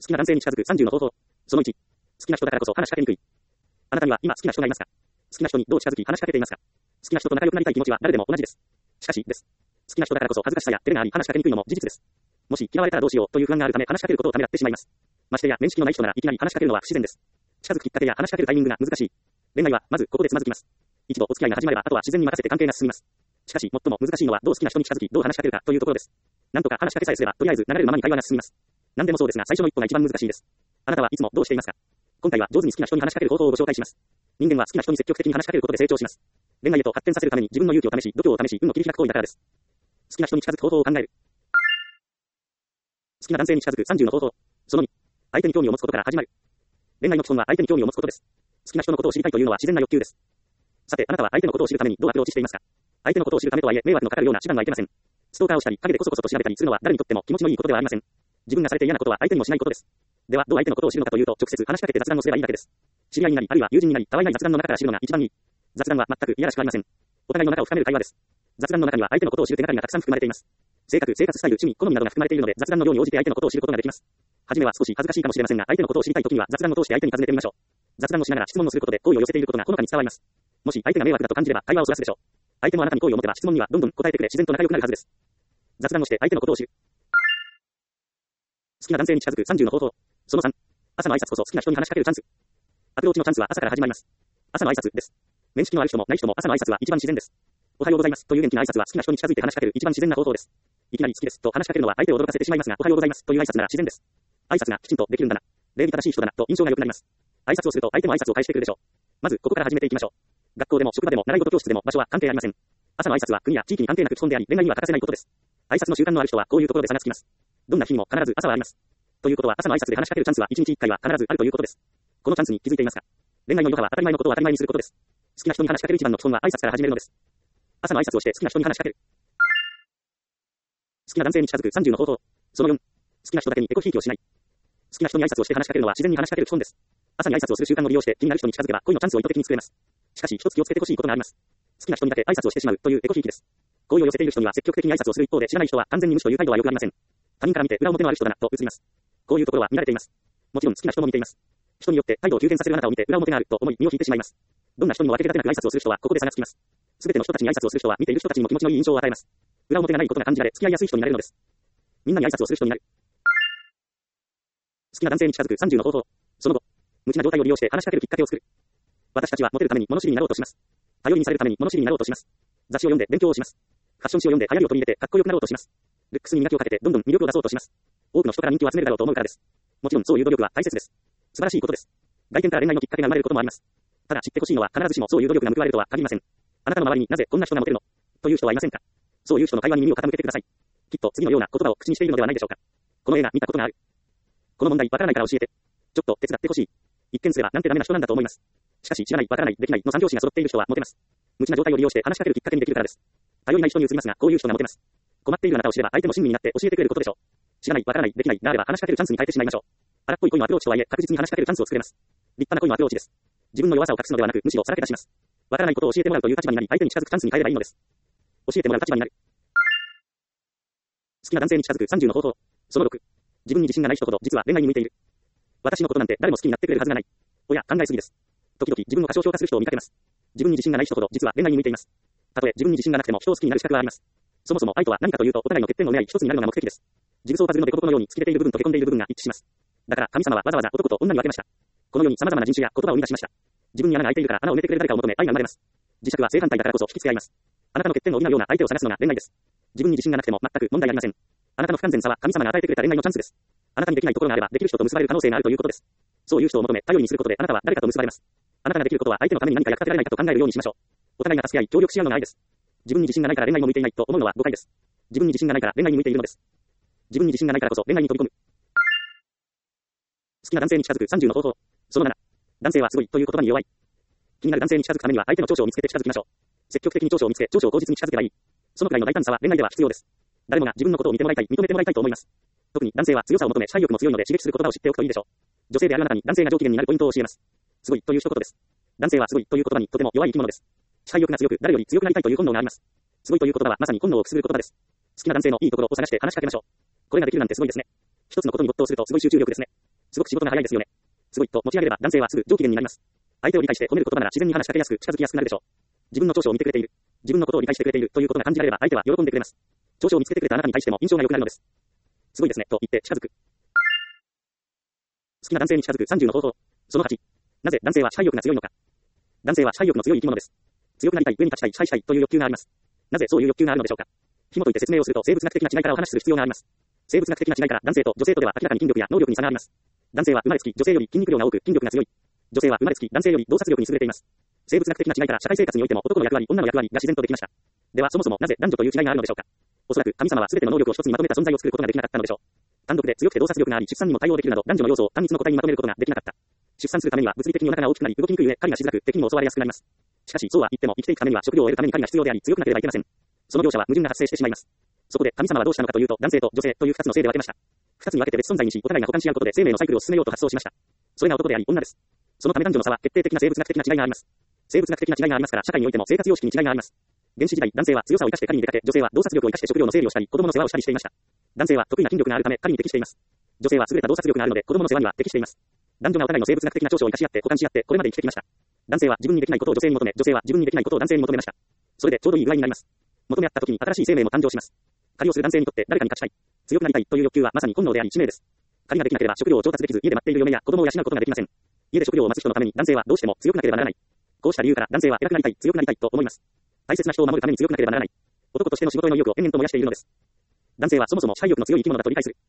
好きな男性に近づく30の方法。その1。好きな人だからこそ話しかけにくい。あなたには今好きな人がいますか？好きな人にどう近づき話しかけていますか？好きな人と仲良くなりたい気持ちは誰でも同じです。しかし、です。好きな人だからこそ恥ずかしさや照れがあり話しかけにくいのも事実です。もし嫌われたらどうしようという不安があるため話しかけることをためらってしまいます。ましてや面識のない人ならいきなり話しかけるのは不自然です。近づくきっかけや話しかけるタイミングが難しい。恋愛はまずここでつまずきます。一度お付き合いが始まればあとは自然に任せて関係が進みます。しかし最も難しいのはどう好きな人に近づきどう話しかけるかというところです。なんとか話しかけさえすればとりあえず流れるままに会話が進みます。何でもそうですが最初の一歩が一番難しいです。あなたはいつもどうしていますか？今回は上手に好きな人に話しかける方法をご紹介します。人間は好きな人に積極的に話しかけることで成長します。恋愛へと発展させるために自分の勇気を試し、度胸を試し、運を切り開く行為だからです。好きな人に近づく方法を考える。好きな男性に近づく30の方法。その2。相手に興味を持つことから始まる。恋愛の基本は相手に興味を持つことです。好きな人のことを知りたいというのは自然な欲求です。さて、あなたは相手のことを知るためにどうアプローチしていますか？相手のことを知るためとはいえ迷惑のかかるような手段はいけません。ストーカーをしたり、陰でこそこそと調べたりするのは誰にとっても気持ちのいいことではありません。自分がされて嫌なことは相手にもしないことです。では、どう相手のことを知るのかというと、直接話しかけて雑談をすればいいだけです。知り合いになり、あるいは友人になり、たわいない雑談の中から知るのが一番いい。雑談は全くいやらしくありません。お互いの仲を深める会話です。雑談の中には相手のことを知る手がかりがたくさん含まれています。性格、生活スタイル、趣味、好みなどが含まれているので、雑談の量に応じて相手のことを知ることができます。はじめは少し恥ずかしいかもしれませんが、相手のことを知りたいときには雑談を通して相手に尋ねてみましょう。雑談をしながら質問をすることで好意を寄せていることがほのかに伝わります。もし相手が迷惑だと感じれば会話をそらすでしょう。相手もあなたに好意を持てば質問にはどんどん答えてくれ自然と仲良くなるはずです。雑談をして相手のことを知る。好きな男性に近づく30の方法。その3。朝の挨拶こそ好きな人に話しかけるチャンス。アプローチのチャンスは朝から始まります。朝の挨拶です。面識のある人もない人も朝の挨拶は一番自然です。おはようございますという元気な挨拶は好きな人に近づいて話しかける一番自然な方法です。いきなり好きですと話しかけるのは相手を驚かせてしまいますが、おはようございますという挨拶なら自然です。挨拶がきちんとできるんだな。礼儀正しい人だなと印象が良くなります。挨拶をすると相手も挨拶を返してくるでしょう。まずここから始めていきましょう。学校でも職場でも習い事教室でも場所は関係ありません。朝の挨拶は国や地域に関係なく基本であり、恋愛には欠かせないことです。挨拶の習慣のある人はこういうところで差がつきます。どんな日にも必ず朝はあります。ということは朝の挨拶で話しかけるチャンスは1日1回は必ずあるということです。このチャンスに気づいていますか？恋愛の余波は当たり前のことを当たり前にすることです。好きな人に話しかける一番の基本は挨拶から始めるのです。朝の挨拶をして好きな人に話しかける。好きな男性に近づく30の方法。その4。好きな人だけにエコひいきをしない。好きな人に挨拶をして話しかけるのは自然に話しかける基本です。朝に挨拶をする習慣を利用して気になる人に近づけば恋のチャンスを意図的に作れます。しかし一つ気をつけてほしいことがあります。好きな人にだけ挨拶をしてしまうというエコひいきです。好意を寄せている人には積極的に挨拶をする一方で知らない人は完全に無視という態度は良くありません。他人から見て裏表のある人だなと映ります。こういうところは見られています。もちろん好きな人も見ています。人によって態度を急変させるあなたを見て裏表があると思い身を引いてしまいます。どんな人にも分け隔てなく挨拶をする人はここで差がつきます。すべての人たちに挨拶をする人は見ている人たちにも気持ちのいい印象を与えます。裏表がないことが感じられ付き合いやすい人になれるのです。みんなに挨拶をする人になる。好きな男性に近づく30の方法。その後、無知な状態を利用して話しかけるきっかけを作る。私たちはモテるために物知りになろうとします。頼りにされるために物知りになろうとします。雑誌を読んで勉強をします。ファッション誌を読んで流行りを取り入れてかっこよくなろうとします。ルックスに磨きをかけてどんどん魅力を出そうとします。多くの人から人気を集めるだろうと思うからです。もちろんそういう努力は大切です。素晴らしいことです。外見から恋愛のきっかけが生まれることもあります。ただ知ってほしいのは必ずしもそういう努力が報われるとは限りません。あなたの周りになぜこんな人がモテるのという人はいませんか？そういう人の会話に耳を傾けてください。きっと次のような言葉を口にしているのではないでしょうか。この映画見たことがある。この問題わからないから教えて。ちょっと手伝ってほしい。一見すればなんてダメな人なんだと思います。しかし知らない、わからない、できないの三拍子が揃っている人はモテます。無知な状態を利用して話しかけるきっかけにできるからです。頼りない人に移りますが、こういう人がモテます。困っているあなたを知れば相手も親身になって教えてくれることでしょう。知らない、わからない、できない、があれば話しかけるチャンスに変えてしまいましょう。荒っぽい恋のアプローチとはいえ確実に話しかけるチャンスを作れます。立派な恋のアプローチです。自分の弱さを隠すのではなく、むしろさらけ出します。わからないことを教えてもらうという立場になり、相手に近づくチャンスに変えればいいのです。教えてもらう立場になる。好きな男性に近づく30の方法。その6。自分に自信がない人ほど実は恋愛に向いている。私のことなんて誰も好きになってくれるはずがない。おや、考えすぎです。時々自分を過小評価する人を見かけます。自分に自信がない人ほど実は恋愛に向いています。たとえ自分に自信がなくても人を好きになる資格はあります。そもそも愛とは何かというとお互いの欠点を狙い一つになるのが目的です。ジグソーパズルのデコボコのように突き出ている部分とへこんでいる部分が一致します。だから神様はわざわざ男と女に分けました。この世に様々な人種や言葉を生み出しました。自分に穴が開いているから穴を埋めてくれる誰かを求め愛が生まれます。磁石は正反対だからこそ引きつけ合います。あなたの欠点を補うような相手を探すのが恋愛です。自分に自信がなくても全く問題ありません。あなたの不完全さは神様が与えてくれた恋愛のチャンスです。あなたにできないところがあればできる人と結ばれる可能性があるということです。そういう人を求め頼りにすることであなたは誰かと結ばれます。あなたができることは相手のために何か役立てられないかと考えるようにしましょう。お互いが助け合い協力し合うのが愛です。自分に自信がないから恋愛も向いていないと思うのは誤解です。自分に自信がないから恋愛に向いているのです。自分に自信がないからこそ恋愛に飛び込む。好きな男性に近づく30の方法。その7。男性はすごいという言葉に弱い。気になる男性に近づくためには相手の長所を見つけて近づきましょう。積極的に長所を見つけ、長所を口実に近づけばいい。そのくらいの大胆さは恋愛では必要です。誰もが自分のことを見てもらいたい、認めてもらいたいと思います。特に男性は強さを求め、支配欲も強いので刺激する言葉を知っておくといいでしょう。女性であるあなたに男性が上機嫌になるポイントを教えます。すごいという一言です。男性はすごいという言葉にとても弱い生き物です。支配欲が強く、誰より強くなりたいという本能があります。すごいという言葉はまさに本能をくすぐる言葉です。好きな男性のいいところを探して話しかけましょう。これができるなんてすごいですね。一つのことに没頭するとすごい集中力ですね。 すごく仕事が早いですよね。すごいと持ち上げれば男性はすぐ上機嫌になります。相手を理解して褒める言葉なら自然に話しかけやすく近づきやすくなるでしょう。自分の長所を見てくれている。自分のことを理解してくれているということが感じられれば相手は喜んでくれます。長所を見つけてくれたあなたに対しても印象が良くなるのです。すごいですね、と言って近づく。好きな男性に近づく30の方法。その8。なぜ男性は支配欲が強いのか。男性は支配欲の強い生き物です。強くなりたい、上に立ちたい、支配したいという欲求があります。なぜそういう欲求があるのでしょうか。紐解いて説明をすると生物学的な違いからお話しする必要があります。生物学的な違いから男性と女性とでは明らかに筋力や能力に差があります。男性は生まれつき女性より筋肉量が多く筋力が強い。女性は生まれつき男性より洞察力に優れています。生物学的な違いから社会生活においても男の役割、女の役割が自然とできました。ではそもそもなぜ男女という違いがあるのでしょうか。おそらく神様は全ての能力を一つにまとめた存在を作ることができなかったのでしょう。単独で強くて洞察力があり出産にも対応できるなど男女の要素を単一の個体にまとめることができなかった。出産するためには物理的にお腹が大きくなり動きにくい上、狩りがしづらく敵にも襲われやすくなります。しかしそうは言っても生きていくためには食料を得るために狩りが必要であり強くなければいけません。その両者は矛盾が発生してしまいます。そこで神様はどうしたのかというと男性と女性という二つの性で分けました。二つに分けて別存在にしお互いが補完し合うことで生命のサイクルを進めようと発想しました。それが男であり女です。そのため男女の差は決定的な生物学的な違いがあります。生物学的な違いがありますから社会においても生活様式に違いがあります。原始時代男性は強さを生かして狩りに出かけ、女性は洞察力を生かして食料の整理をしたり子供の世話をしたりしていました。男性は得意な筋力があるため狩りに適しています。女性は優れた洞察力があるので子供の世話には適しています。男女がお互いの生物学的な長所を生かし合って補完し合ってこれまで生きてきました。男性は自分にできないことを女性に求め、女性は自分にできないことを男性に求めました。それでちょうどいい具合になります。求め合った時に新しい生命も誕生します。狩りをする男性にとって誰かに勝ちたい、強くなりたいという欲求はまさに本能であり使命です。狩りができなければ食料を調達できず家で待っている嫁や子供を養うことができません。家で食料を待つ人のために男性はどうしても強くなければならない。こうした理由から男性は偉くなりたい、強くなりたいと思います。大切な人を守るために強くなければならない。男としての仕事への意欲を延々と燃やしているのです。男性はそもそも支配欲の強い生き物だと理解する。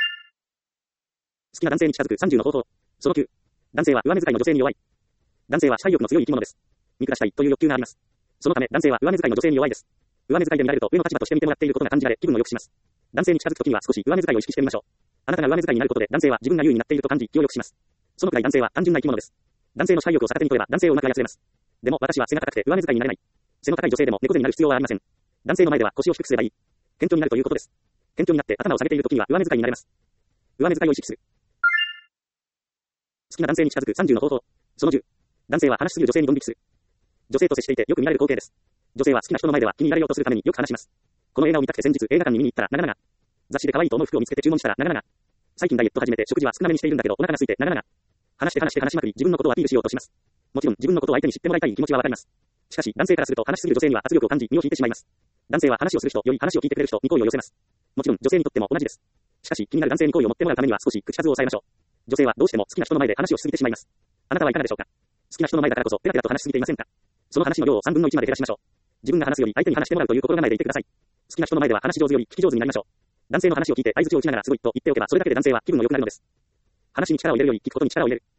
好きな男性に近づく30の方法。その9。男性は上目遣いの女性に弱い。男性は支配欲の強い生き物です。見下したいという欲求があります。そのため男性は上目遣いの女性に弱いです。上目遣いで見られると上の立場として見てもらっていることが感じられ気分を良くします。男性に近づくときには少し上目遣いを意識してみましょう。あなたが上目遣いになることで男性は自分が優位になっていると感じ気を良くします。そのくらい男性は単純な生き物です。男性の支配欲を逆手に取れば男性をうまく操れます。でも私は背が高くて上目遣いになれない。背の高い女性でも猫背になる必要はありません。男性の前では腰を低くすればいい。謙虚になるということです。謙虚になって頭を下げているときには上目遣いになれます。上目遣いを意識する。好きな男性に近づく30の方法。その10。男性は話しすぎる女性にドン引きする。女性と接していてよく見られる光景です。女性は好きな人の前では気に入られようとするためによく話します。この映画を見たくて先日映画館に見に行ったら長々。雑誌で可愛いと思う服を見つけて注文したら長々。最近ダイエット始めて食事は少なめにしているんだけどお腹が空いて長々。話して話しまくり自分のことをアピールしようとします。もちろん自分のことを相手に知ってもらいたい気持ちはわかります。しかし男性からすると話しすぎる女性には圧力を感じ身を引いてしまいます。男性は話をする人より話を聞いてくれる人に好意を寄せます。もちろん女性にとっても同じです。しかし気になる男性に好意を持ってもらうためには少し口数を抑えましょう。女性はどうしても好きな人の前で話をしすぎてしまいます。あなたはいかがでしょうか。好きな人の前だからこそペラペラと話しすぎていませんか。その話の量を3分の1まで減らしましょう。自分が話すより相手に話してもらうという心構えでいてください。好きな人の前では話し上手より聞き上手になりましょう。男性の話を聞いて相槌を打ちながらすごいと言っておけばそれだけで男性は気分が良くなるのです。話に力を入れるより聞くことに力を入れる。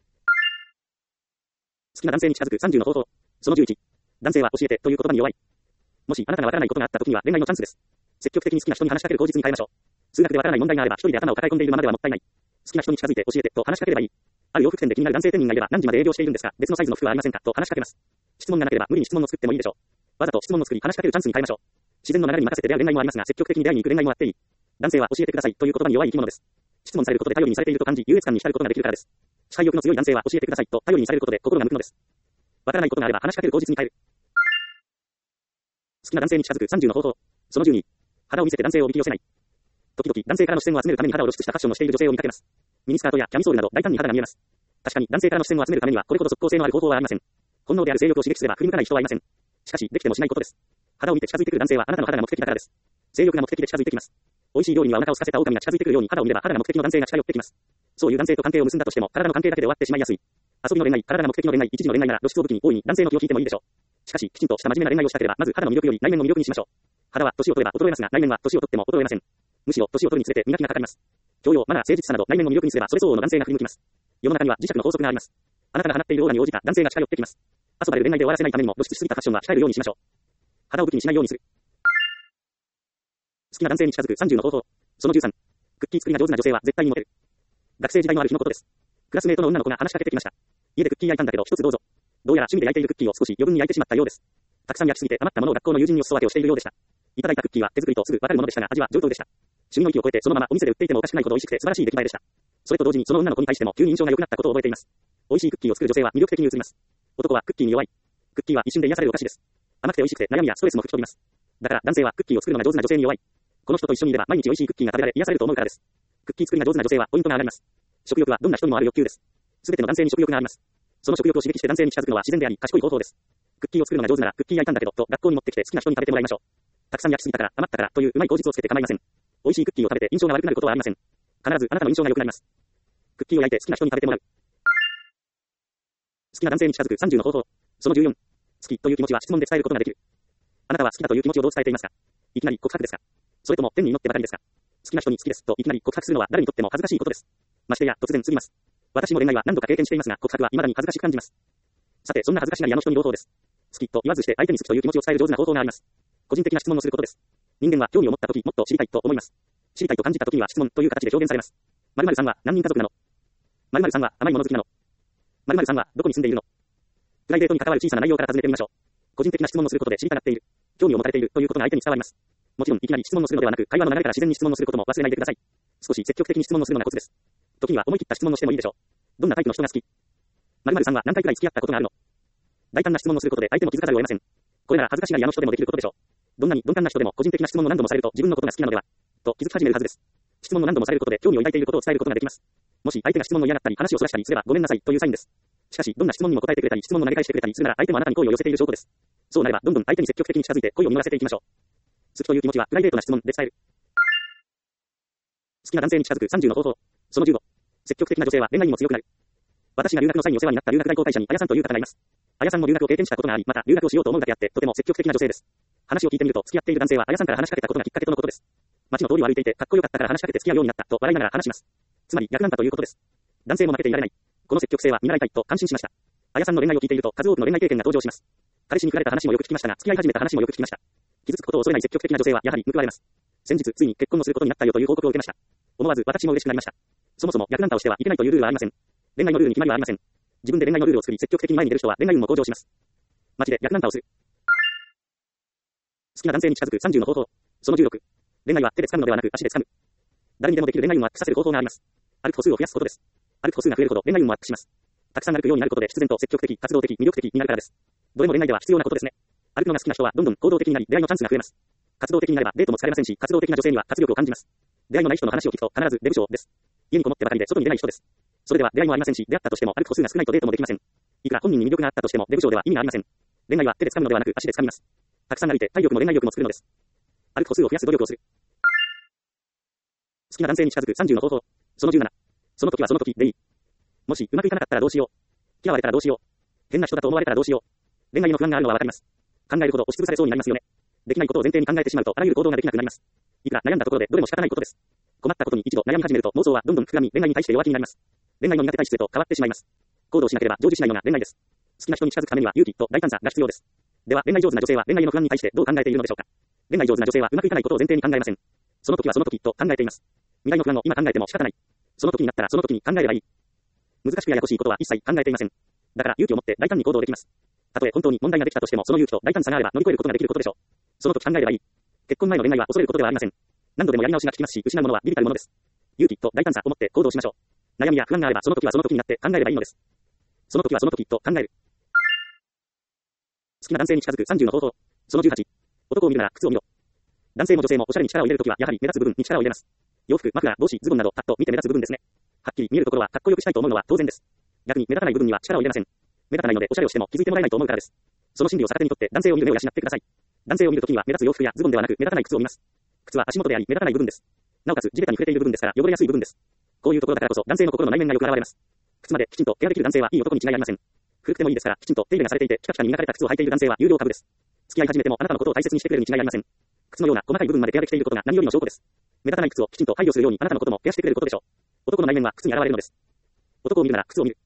好きな男性に近づく30の方法。その11。男性は教えてという言葉に弱い。もしあなたがわからないことがあった時には恋愛のチャンスです。積極的に好きな人に話しかける口実に変えましょう。数学でわからない問題があれば一人で頭を抱え込んでいるままではもったいない。好きな人に近づいて教えてと話しかければいい。ある洋服店で気になる男性店員がいれば何時まで営業しているんですか、別のサイズの服はありませんかと話しかけます。質問がなければ無理に質問を作ってもいいでしょう。わざと質問を作り話しかけるチャンスに変えましょう。自然の流れに任せて出会う恋愛もありますが積極的に出会いに行く恋愛もあっていい。男性は教えてくださいという言葉に弱い生き物です。質問されることで頼りにされていると感じ優越感に浸ることができるからです。支配欲の強い男性は教えてくださいと頼りにされることで心が向くのです。わからないことがあれば話しかける口実に変える。好きな男性に近づく30の方法。その12。肌を見せて男性をおびき寄せない。時々男性からの視線を集めるために肌を露出したファッションをしている女性を見かけます。ミニスカートやキャミソールなど大胆に肌が見えます。確かに男性からの視線を集めるためにはこれほど即効性のある方法はありません。本能である性欲を刺激すれば振り向かない人はいません。しかしできてもしないことです。肌を見て近づいてくる男性はあなたの肌が目的だからです。性欲が目的で近づいてきます。美味しい料理にはお腹を空かせた狼が近づいてくるように肌を見れば肌が目的の男性が近寄ってきます。そういう男性と関係を結んだとしても体の関係だけで終わってしまいやすい。遊びの恋愛、体が目的の恋愛、一時の恋愛なら露出を武器に大いに男性の気を引いてもいいでしょう。しかしきちんとした真面目な恋愛をしたければまず肌の魅力より内面の魅力にしましょう。肌は年を取れば衰えますが内面は年を取っても衰えません。むしろ年を取るにつれて磨きがかかります。教養、マナー、誠実さなど内面の魅力にすればそれ相応の男性が振り向きます。世の中には磁石の法則があります。あなたが放っているオーラに応じた男性が近寄ってきます。遊ばれる恋愛で終わらせないためにも露出しすぎたファッションは控えるようにしましょう。肌を武器にしないようにする。好きな男性に近づく30の方法。その13。クッキー作りが上手な女性は絶対にモテる。学生時代のある日のことです。クラスメートの女の子が話しかけてきました。家でクッキー焼いたんだけど一つどうぞ。どうやら趣味で焼いているクッキーを少し余分に焼いてしまったようです。たくさん焼きすぎて余ったものを学校の友人にお裾分けをしているようでした。いただいたクッキーは手作りとすぐわかるものでしたが味は上等でした。趣味の域を超えてそのままお店で売っていてもおかしくないほど美味しくて素晴らしい出来栄えでした。それと同時にその女の子に対しても急に印象が良くなったことを覚えています。美味しいクッキーを作る女性は魅力的に映ります。男はクッキーに弱い。クッキーは一瞬で癒されるお菓子です。甘くて美味しくて悩みやストレスも吹き飛びます。だから男性はクッキーを作るのが上手な女性に弱い。この人と一緒にいれば毎日美味しいクッキーが食べられ癒されると思うからです。クッキー作りが上手な女性はポイントが上がります。 食欲はどんな人にもある欲求です。すべての男性に食欲があります。その食欲を刺激して男性に近づくのは自然であり、賢い方法です。クッキーを作るのが上手なら、クッキー焼いたんだけど、と学校に持ってきて好きな人に食べてもらいましょう。たくさん焼きすぎたから、余ったから、といううまい口実をつけて構いません。美味しいクッキーを食べて印象が悪くなることはありません。必ずあなたの印象が良くなります。クッキーを焼いて好きな人に食べてもらう。好きな男性に近づく30の方法。その14。好きという気持ちは質問で伝えることができる。あなたは好きだという気持ちをどう伝えていますか？いきなり告白ですか？それとも天に祈ってばかりですか？好きな人に好きですといきなり告白するのは誰にとっても恥ずかしいことです。ましてや突然すぎます。私も恋愛は何度か経験していますが、告白は未だに恥ずかしく感じます。さて、そんな恥ずかしがり屋の人に朗報です。好きと言わずして相手に好きという気持ちを伝える上手な方法があります。個人的な質問をすることです。人間は興味を持ったとき、もっと知りたいと思います。知りたいと感じたときには質問という形で表現されます。〇〇さんは何人家族なの？〇〇さんは甘いもの好きなの？〇〇さんはどこに住んでいるの？プライベートに関わる小さな内容から尋ねてみましょう。個人的な質問をすることで知りたがっている、興味を持たれているということが相手に伝わります。もちろんいきなり質問をするのではなく、会話の流れから自然に質問をすることも忘れないでください。少し積極的に質問をするのがコツです。時には思い切った質問をしてもいいでしょう。どんなタイプの人が好き？〇〇さんは何回くらい付き合ったことがあるの？大胆な質問をすることで相手も気づかざるを得ません。これなら恥ずかしがり屋の人でもできることでしょう。どんなに鈍感な人でも個人的な質問を何度もされると自分のことが好きなのではと気づき始めるはずです。質問を何度もされることで興味を抱いていることを伝えることができます。もし相手が質問を嫌がったり話をそらしたりすればごめんなさいというサインです。しかしどんな質問にも答えてくれたり質問を投げ返してくれたりするなら相手もあなたに好意を寄せている証拠です。そうなればどんどん相手に積極的に近づいて恋を実らせていきましょう。好きという気持ちはプライベートな質問で伝える。好きな男性に近づく30の方法。その15。積極的な女性は恋愛にも強くなる。私が留学の際にお世話になった留学代行大使にあやさんという方がいます。あやさんも留学を経験したことがあり、また留学をしようと思うだけあって、とても積極的な女性です。話を聞いてみると、付き合っている男性はあやさんから話しかけたことがきっかけとのことです。街の通りを歩いていて、かっこよかったから話しかけて付き合うようになったと笑いながら話します。つまり逆なんだということです。男性も負けていられない。この積極性は見習いたいと感心しました。あやさんの恋愛を聞いていると、数多くの恋愛経験が登場します。彼氏に振られた話もよく聞きましたが、付き合い始めた話もよく聞きました。傷つくことを恐れない積極的な女性はやはり報われます。先日ついに結婚をすることになったよという報告を受けました。思わず私も嬉しくなりました。そもそも逆ナンパをしてはいけないというルールはありません。恋愛のルールに決まりはありません。自分で恋愛のルールを作り積極的に前に出る人は恋愛運も向上します。街で逆ナンパをする。好きな男性に近づく30の方法。その16。恋愛は手で掴むのではなく足で掴む。誰にでもできる恋愛運をアップさせる方法があります。歩く歩数を増やすことです。歩く歩数が増えるほど恋愛運もアップします。たくさん歩くようになることで必然と積極的、活動的、魅力的になるからです。どれも恋愛では必要なことですね。歩くのが好きな人はどんどん行動的になり出会いのチャンスが増えます。活動的になればデートも疲れませんし、活動的な女性には活力を感じます。出会いのない人の話を聞くと必ず出不精です。家にこもってばかりで外に出ない人です。それでは出会いもありませんし、出会ったとしても歩く歩数が少ないとデートもできません。いくら本人に魅力があったとしても出不精では意味がありません。恋愛は手で掴むのではなく足で掴みます。たくさん歩いて体力も恋愛力も作るのです。歩く歩数を増やす努力をする。好きな男性に近づく30の方法。その17。その時はその時でいい。もしうまくいかなかったらどうしよう。嫌われたらどうしよう。変な人だと思われたらどうしよう。恋愛の不安があるのはわかります。考えるほど押しつぶされそうになりますよね。できないことを前提に考えてしまうとあらゆる行動ができなくなります。いくら悩んだところでどれも仕方ないことです。困ったことに一度悩み始めると妄想はどんどん膨らみ恋愛に対して弱気になります。恋愛の苦手体質へと変わってしまいます。行動しなければ成就しないのが恋愛です。好きな人に近づくためには勇気と大胆さが必要です。では恋愛上手な女性は恋愛の不安に対してどう考えているのでしょうか。恋愛上手な女性はうまくいかないことを前提に考えません。その時はその時と考えています。未来の不安を今考えても仕方ない。その時になったらその時に考えればいい。難しくややこしいことは一切考えていません。だから勇気を持って大胆に行動できます。たとえ本当に問題ができたとしてもその勇気と大胆さがあれば乗り越えることができることでしょう。その時考えればいい。結婚前の恋愛は恐れることではありません。何度でもやり直しが効きますし、失うものは微々たるものです。勇気と大胆さを持って行動しましょう。悩みや不安があればその時はその時になって考えればいいのです。その時はその時と考える。好きな男性に近づく30の方法。その18。男を見るなら靴を見ろ。男性も女性もおしゃれに力を入れるときはやはり目立つ部分に力を入れます。洋服、マフラー、帽子、ズボンなどパッと見て目立つ部分ですね。はっきり見えるところはかっこよくしたいと思うのは当然です。逆に目立たない部分には力を入れません。目立たないのでおしゃれをしても気づいてもらえないと思うからです。その心理を逆手にとって男性を見る目を養ってください。男性を見るときには目立つ洋服やズボンではなく目立たない靴を見ます。靴は足元であり目立たない部分です。なおかつ地べたに触れている部分ですから汚れやすい部分です。こういうところだからこそ男性の心の内面がよく現れます。靴まできちんとケアできる男性はいい男に違いありません。古くてもいいですからきちんと手入れがされていてピカピカに磨かれた靴を履いている男性は有料株です。付き合い始めてもあなたのことを大切にしてくれるに違いありません。靴のような細かい部分までケアできていることが何よりの証拠です。目立たない靴をきちんと配慮するようにあなたのこともケアしてくれることでしょう。男の内面は靴に現れるのです。男を見るなら靴を見る。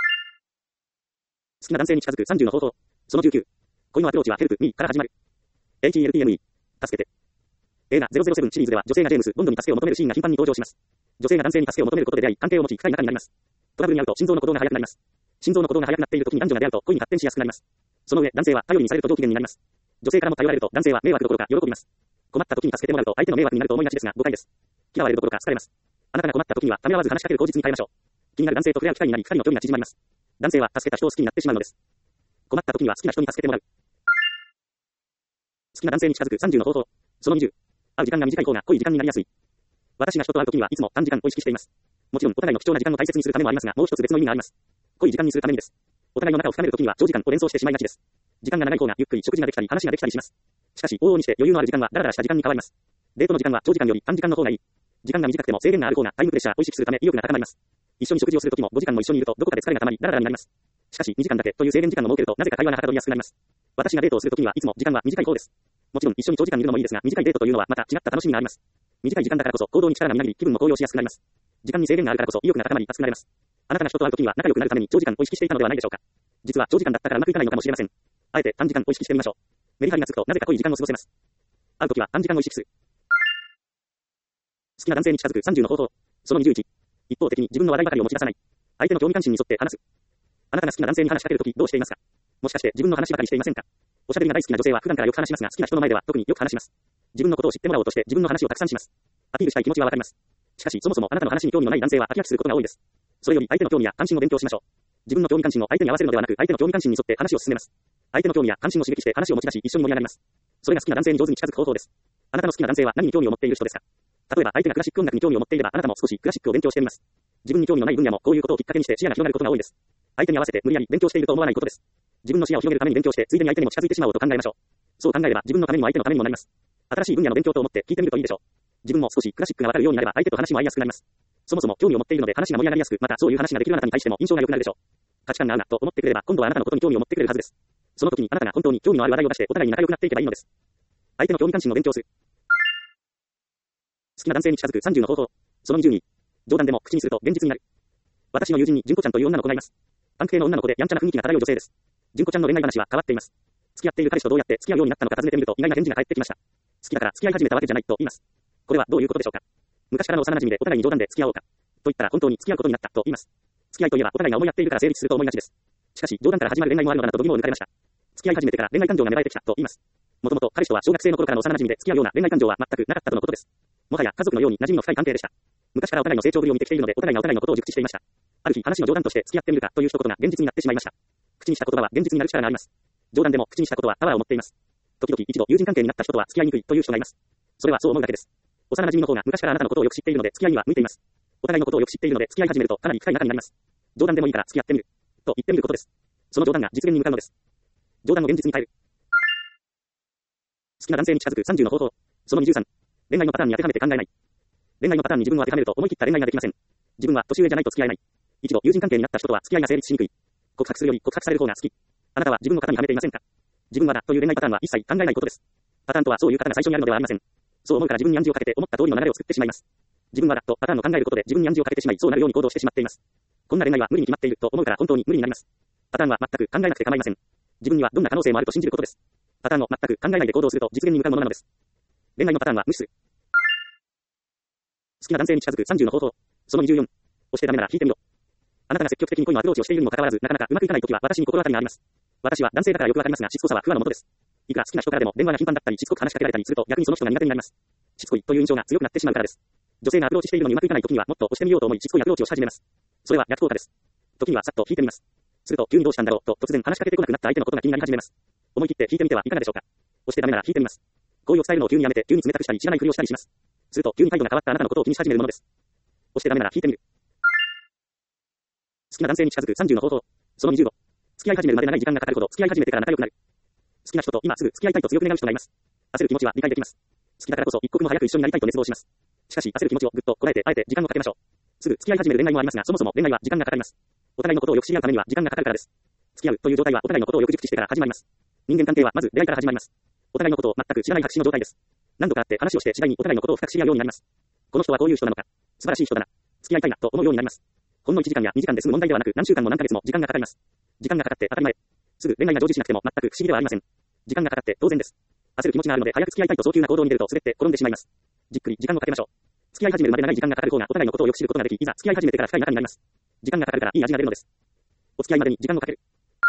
好きな男性に近づく30の方法。その19。恋のアプローチはヘルプ、ミーから始まる。HELPME。助けて。映画007シリーズでは女性がジェームズ・ボンドに助けを求めるシーンが頻繁に登場します。女性が男性に助けを求めることで出会い、関係を持ち深い仲になります。トラブルに遭うと心臓の鼓動が速くなります。心臓の鼓動が速くなっている時に男女が出会うと恋に発展しやすくなります。その上、男性は頼りにされると上機嫌になります。女性からも頼られると男性は迷惑どころか喜びます。困った時に助けてもらうと相手の迷惑になると思いがちですが誤解です。嫌われるどころか好かれます。あなたが困った時にはためらわず話しかける口実に変えましょう。気になる男性と触れ合う機会になり、二人の距離が縮まります。男性は助けた人を好きになってしまうのです。困った時には好きな人に助けてもらう。好きな男性に近づく30の方法。その20。会う時間が短い方が濃い時間になりやすい。私が人と会う時にはいつも短時間を意識しています。 もちろん、お互いの貴重な時間を大切にするためもありますが、もう一つ別の意味があります。濃い時間にするためにです。お互いの仲を深めるときには長時間を連想してしまいがちです。時間が長い方がゆっくり食事ができたり話ができたりします。しかし、往々にして余裕のある時間はダラダラした時間に変わります。デートの時間は長時間より短時間の方がいい。時間が短くても制限がある方がタイムプレッシャーを意識するため意欲が高まります。一緒に食事をするときも5時間も一緒にいるとどこかで疲れが溜まりダラダラになります。しかし2時間だけという制限時間を設けるとなぜか会話がはかどりやすくなります。私がデートをするときにはいつも時間は短い方です。もちろん一緒に長時間いるのもいいですが、短いデートというのはまた違った楽しみがあります。短い時間だからこそ行動に力がみなぎり気分も高揚しやすくなります。時間に制限があるからこそ意欲が高まり熱くなれます。あなたが人と会うときには仲良くなるために長時間を意識していたのではないでしょうか。実は長時間だったからうまくいかないのかもしれません。あえて短時間を意識してみましょう。メリハリがつくとなぜか濃い時間を過ごせます。会うときは短時間を意識する。好きな男性に近づく30の方法。その21。一方的に自分の話題ばかりを持ち出さない。相手の興味関心に沿って話す。あなたが好きな男性に話しかけるときどうしていますか。もしかして自分の話ばかりしていませんか。おしゃべりが大好きな女性は普段からよく話しますが、好きな人の前では特によく話します。自分のことを知ってもらおうとして自分の話をたくさんします。アピールしたい気持ちはわかります。しかしそもそもあなたの話に興味のない男性は飽き飽きすることが多いです。それより相手の興味や関心を勉強しましょう。自分の興味関心を相手に合わせるのではなく、相手の興味関心に沿って話を進めます。相手の興味や関心を刺激して話を持ち出し、一緒に盛り上がります。それが好きな男性に上手に近づく方法です。あなたの好きな男性は何に興味を持っている人ですか。例えば相手がクラシック音楽に興味を持っていれば、あなたも少しクラシックを勉強してみます。自分に興味のない分野もこういうことをきっかけにして視野が広がることが多いです。相手に合わせて無理やり勉強していると思わないことです。自分の視野を広げるために勉強して、ついでに相手にも近づいてしまおうと考えましょう。そう考えれば自分のためにも相手のためにもなります。新しい分野の勉強と思って聞いてみるといいでしょう。自分も少しクラシックがわかるようになれば相手と話も合いやすくなります。そもそも興味を持っているので話が盛り上がりやすく、またそういう話ができるあなたに対しても印象が良くなるでしょう。価値観が合うなと思ってくれれば、今度はあなたのことに興味を持ってくれるはずです。その時にあなたが本当に興味のある話題を出してお互いに仲良くなっていけばいいのです。相手の興味関心を勉強する。好きな男性に近づく30の方法。その20に。冗談でも口にすると現実になる。私の友人に純子ちゃんという女の子がいます。パンク系の女の子でやんちゃな雰囲気が漂う女性です。純子ちゃんの恋愛話は変わっています。付き合っている彼氏とどうやって付き合うようになったのか尋ねてみると意外な返事が返ってきました。好きだから付き合い始めたわけじゃないと言います。これはどういうことでしょうか。昔からの幼馴染でお互いに冗談で付き合おうか。と言ったら本当に付き合うことになったと言います。付き合いといえばお互いが思い合っているから成立すると思いがちです。しかし冗談から始まる恋愛もあるのだなと度肝を抜かれました。付き合い始めてから恋愛感情が芽生えてきたと言います。もともと彼氏とは小学生の頃からの幼馴染で付き合うような恋愛感情は全くなかったとのことです。もはや家族のように馴染みの深い関係でした。昔からお互いの成長ぶりを見てきているのでお互いがお互いのことを熟知していました。ある日話の冗談として付き合ってみるかという一言が現実になってしまいました。口にした言葉は現実になる力があります。冗談でも口にしたことはパワーを持っています。時々一度友人関係になった人とは付き合いにくいという人がいます。それはそう思うだけです。幼馴染の方が昔からあなたのことをよく知っているので付き合いには向いています。お互いのことをよく知っているので付き合い始めるとかなり深い仲になります。冗談でもいいから付き合ってみると言ってみることです。その冗談が実現に向かうのです。冗談を現実に変える。好きな男性に近づく30の方法。その23。恋愛のパターンに当てはめて考えない。恋愛のパターンに自分を当てはめると思い切った恋愛ができません。自分は年上じゃないと付き合えない。一度友人関係になった人とは付き合いが成立しにくい。告白するより告白される方が好き。あなたは自分の型にはめていませんか。自分はだという恋愛パターンは一切考えないことです。パターンとはそういう方が最初にあるのではありません。そう思うから自分に暗示をかけて思った通りの流れを作ってしまいます。自分はだとパターンを考えることで自分に暗示をかけてしまいそうなるように行動してしまっています。こんな恋愛は無理に決まっていると思うから本当に無理になります。パターンは全く考えなくて構いません。自分にはどんな可能性もあると信じることです。パターンを全く考えないで行動すると実現に向かうものなのです。恋愛のパターンは無視する。好きな男性に近づく30の方法。その24。押してダメなら引いてみろ。あなたが積極的に恋のアプローチをしているにもかかわらず、なかなかうまくいかないときは私に心当たりがあります。私は男性だからよくわかりますが、しつこさは不和のもとです。いくら好きな人からでも電話が頻繁だったり、しつこく話しかけられたりすると逆にその人が苦手になります。しつこいという印象が強くなってしまうからです。女性がアプローチしているのにうまくいかないときにはもっと押してみようと思い、しつこいアプローチをし始めます。それは逆効果です。時にはさっと引いてみます。すると急にどうしたんだろうと突然話しかけてこなくなった相手のことが気になり始めます。思い切って引いてみてはいかがでしょうか。押してダメなら引いてみます。好意を伝えるのを急にやめて急に冷たくしたり知らないふりをしたりします。すると急に態度が変わったあなたのことを気にし始めるものです。押してダメなら引いてみる。好きな男性に近づく30の方法。その25。付き合い始めるまで長い時間がかかるほど付き合い始めてから仲良くなる。好きな人と今すぐ付き合いたいと強く願う人がいます。焦る気持ちは理解できます。好きだからこそ一刻も早く一緒になりたいと熱望します。しかし焦る気持ちをぐっとこらえてあえて時間をかけましょう。すぐ付き合い始める恋愛もありますが、そもそも恋愛は時間がかかります。お互いのことをよく知り合うためには時間がかかるからです。付き合うという状態はお互いのことをよく熟知してから始まります。人間関係はまず出会いから始まります。お互いのことを全く知らない白紙の状態です。何度か会って話をして次第にお互いのことを深く知り合うようになります。この人はこういう人なのか、素晴らしい人だな、付き合いたいなと思うようになります。ほんの1時間や2時間で済む問題ではなく何週間も何ヶ月も時間がかかります。時間がかかって当たり前。すぐ恋愛が成就しなくても全く不思議ではありません。時間がかかって当然です。焦る気持ちがあるので早く付き合いたいと早急な行動に出ると滑って転んでしまいます。じっくり時間をかけましょう。付き合い始めるまで長い時間がかかる方がお互いのことをよく知ることができ、いざ付き合い始めてから深い仲になります。時間がかかるからいい味が出るのです。お付き合いまでに時間をかける。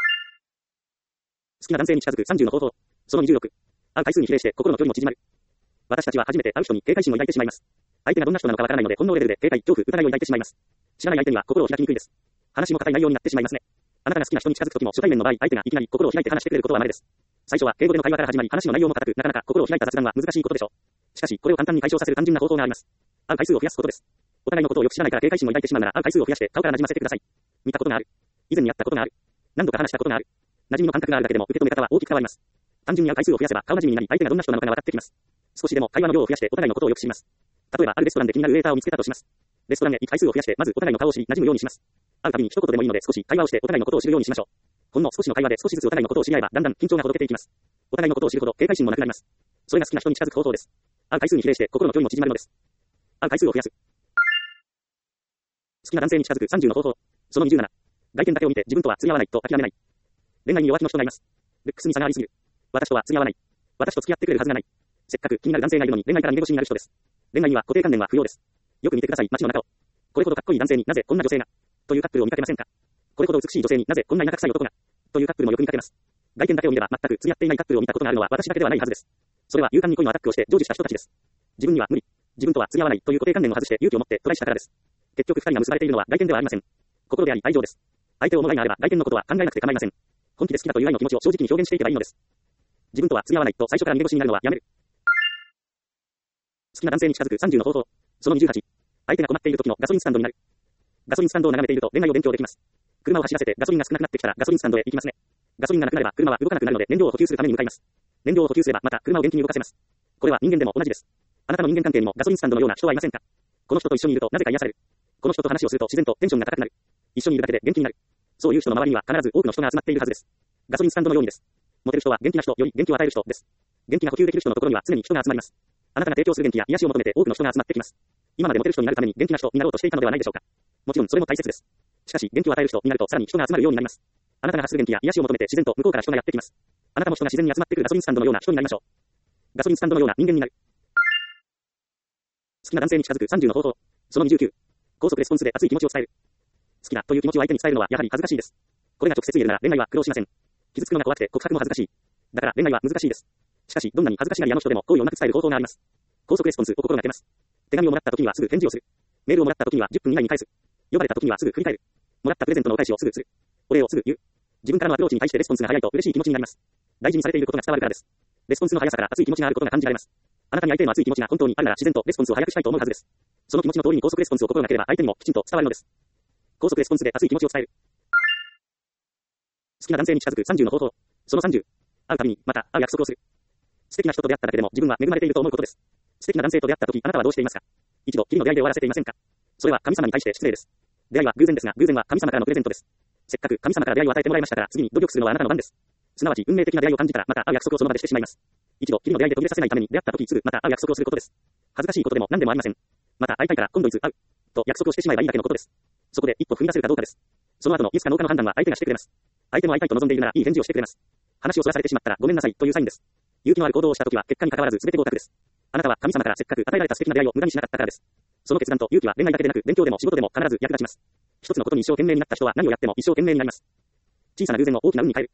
好きな男性に近づく30の方法。その26。会う回数に比例して心の距離も縮まる。私たちは初めて会う人に警戒心を抱いてしまいます。相手がどんな人なのかわからないので本能レベルで警戒、恐怖、疑いを抱いてしまいます。知らない相手には心を開きにくいです。話も硬い内容になってしまいますね。あなたが好きな人に近づくときも初対面の場合、相手がいきなり心を開いて話してくれることは稀です。最初は敬語での会話から始まり、話の内容も硬く、なかなか心を開いた雑談は難しいことでしょう。しかし、これを簡単に解消させる単純な方法があります。会う回数を増やすことです。 お互いのことをよく知らないから警戒心も抱いてしまうなら会う回数を増やして顔から馴染ませてください。見たことがある。以前に会ったことがある。何度か話したことがある。馴染みの感覚があるだけでも受け止め方は大きく変わります。単純に会う回数を増やせば顔馴染みになり相手がどんな人なのかが分かってきます。少しでも会話の量を増やしてお互いのことをよく知ります。例えばあるレストランで気になるウェイターを見つけたとします。レストランへ行く回数を増やしてまずお互いの顔を知り馴染むようにします。会うたびに一言でもいいので少し会話をしてお互いのことを知るようにしましょう。ほんの少しの会話で少しずつお互いのことを知り合えばだんだん緊張がほどけていきます。お互いのことを知るほど警戒心もなくなります。それが好きな人に近づく方法です。会う回数に比例して心の距離も縮まるのです。会う回数を増やす。好きな男性に近づく30の方法。その27。外見だけを見て自分とは釣り合わないと諦めない。恋愛に弱気の人がいます。ルックスに差がありすぎる。私とは釣り合わない。私と付き合ってくれるはずがない。せっかく気になる男性がいるのに恋愛から逃げ腰になる人です。恋愛には固定観念は不要です。よく見てください、街の中を。これほどかっこいい男性になぜこんな女性がというカップルを見かけませんか。これほど美しい女性になぜこんな田舎臭い男がというカップルもよく見かけます。外見だけを見れば全く釣り合っていないカップルを見たことがあるのは私だけではないはずです。それは勇敢に恋のアタックをして成就した人たちです。自分には無理。自分とは釣り合わないという固定観念を外して勇気を持ってトライしたからです。結局二人が結ばれているのは外見ではありません。心であり愛情です。相手を思いがあれば外見のことは考えなくて構いません。本気で好きだという愛の気持ちを正直に表現していけばいいのです。自分とは釣り合わないと最初から逃げ腰になるのはやめる。好きな男性に近づく30の方法。その28。相手が困っている時のガソリンスタンドになる。ガソリンスタンドを眺めていると恋愛を勉強できます。車を走らせてガソリンが少なくなってきたらガソリンスタンドへ行きますね。ガソリンがなくなれば車は動かなくなるので燃料を補給するために向かいます。燃料を補給すればまた車を元気に動かせます。これは人間でも同じです。あなたの人間関係にもガソリンスタンドのような人はいませんか。この人と一緒にいるとなぜか癒される。この人と話をすると自然とテンションが高くなる。一緒にいるだけで元気になる。そういう人の周りには必ず多くの人が集まっているはずです。ガソリンスタンドのようにです。モテる人は元気な人より元気を与える人です。元気が補給できる人のところには常に人が集まります。あなたが提供する元気や癒しを求めて多くの人が集まってきます。今までモテる人になるために元気な人になろうとしていたのではないでしょうか。もちろんそれも大切です。しかし元気を与える人になるとさらに人が集まるようになります。あなたが発する元気や癒しを求めて自然と向こうから人がやってきます。あなたも人が自然に集まってくるガソリンスタンドのような人になりましょう。ガソリンスタンドのような人間になる。好きな男性に近づく30の方法。その29。高速レスポンスで熱い気持ちを伝える。好きだという気持ちを相手に伝えるのはやはり恥ずかしいです。これが直接言えるなら恋愛は苦労しません。傷つくのが怖くて告白も恥ずかしい。だから恋愛は難しいです。しかしどんなに恥ずかしがり屋の人でも好意をうまく伝える方法があります。高速レスポンスを心がけます。手紙をもらった時にはすぐ返事をする。メールをもらった時には10分以内に返す。呼ばれた時にはすぐ振り返る。もらったプレゼントのお返しをすぐする。お礼をすぐ言う。自分からのアプローチに対してレスポンスが早いと嬉しい気持ちになります。大事にされていることが伝わるからです。レスポンスの速さから熱い気持ちがあることが感じられます。あなたに相手への熱い気持ちが本当にあるなら自然とレスポンスを早くしたいと思うはずです。その気持ちの通りに高速レスポンスを心がければ相手にもきちんと伝わるのです。高速レスポンスで熱い気持ちを伝える。好きな男性に近づく30の方法。その30。会うたびにまた会う約束をする。素敵な人と出会っただけでも自分は恵まれていると思うことです。素敵な男性と出会った時あなたはどうしていますか。一度きりの出会いで終わらせていませんか。それは神様に対して失礼です。出会いは偶然ですが偶然は神様からのプレゼントです。せっかく神様から出会いを与えてもらいましたから次に努力するのはあなたの番です。すなわち運命的な出会いを感じたらまた会う約束をその場でしてしまいます。一度きりの出会いで途切れさせないために出会った時すぐまた会う約束をすることです。恥ずかしいことでも何でもありません。また会いたいから今度いつ会うと約束をしてしまえばいいだけのことです。そこで一歩踏み出せるかどうかです。その後のいつかどうかの判断は相手がしてくれます。相手も会いたいと望んでいるならいい返事をしてくれます。話をそらされてしまったらごめんなさいというサインです。勇気のある行動をした時は結果に関わらず全て合格です。あなたは神様からせっかく与えられた素敵な出会いを無駄にしなかったからです。その決断と勇気は恋愛だけでなく勉強でも仕事でも必ず役立ちます。一つのことに一生懸命になった人は何をやっても一生懸命になります。小さな偶然を大きな運に変える。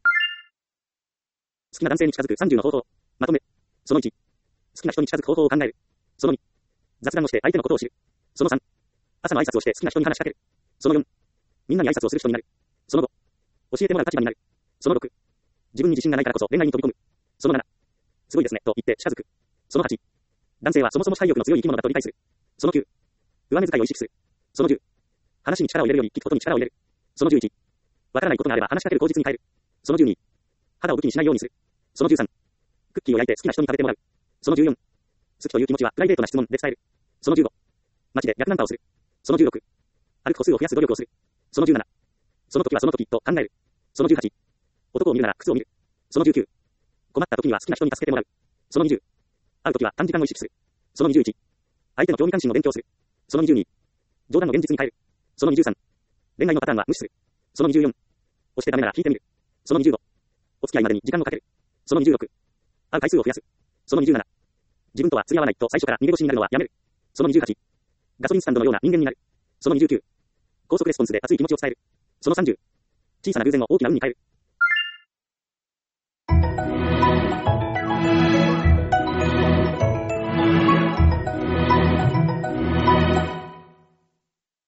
好きな男性に近づく30の方法。まとめ。その1。好きな人に近づく方法を考える。その2。雑談をして相手のことを知る。その3。朝の挨拶をして好きな人に話しかける。その4。みんなに挨拶をする人になる。その5。教えてもらう立場になる。その6。自分に自信がないからこそ恋愛に飛び込む。その7。すごいですね、と言って近づく。その8。男性はそもそも体力の強い生き物だと理解する。その9。上目遣いを意識する。その10。話に力を入れるより聞くことに力を入れる。その11。わからないことがあれば話しかける口実に変える。その12。肌を武器にしないようにする。その13。クッキーを焼いて好きな人に食べてもらう。その14。好きという気持ちはプライベートな質問で伝える。その15。街で逆ナンパをする。その16。歩く歩数を増やす努力をする。その17。その時はその時と考える。その18。男を見るなら靴を見る。その19。困った時には好きな人に助けてもらう。その20。会う時は短時間を意識する。その21。相手の興味関心を勉強する。その22。冗談の現実に変える。その23。恋愛のパターンは無視する。その24。押してダメなら聞いてみる。その25。お付き合いまでに時間をかける。その26。会う回数を増やす。その27。自分とは釣り合わないと最初から逃げ腰になるのはやめる。その28。ガソリンスタンドのような人間になる。その29。高速レスポンスで熱い気持ちを伝える。その30。小さな偶然を大きな運に変える。